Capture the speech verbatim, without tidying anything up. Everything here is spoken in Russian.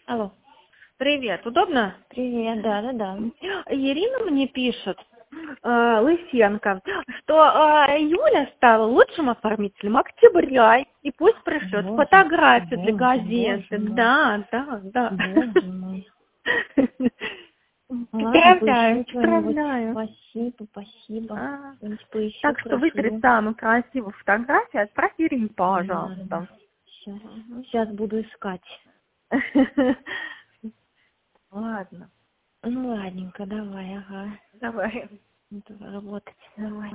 Алло. Привет, удобно? Привет, да-да-да. Ирина мне пишет, э, Лысенко, что э, Юля стала лучшим оформителем октября, и пусть пришлет Боже, фотографию для боже, газеты. боже мой. Да, да, да. Боже мой. Ладно, Поздравляю, поищу что-нибудь. поздравляю. Спасибо, спасибо. А, Что-нибудь поищу, Так что выбери прошлю. самую красивую фотографию, отправь Ирине, Ладно. пожалуйста. Сейчас, сейчас буду искать. Ладно, Ну, ладненько, давай, ага. давай. Буду работать, давай.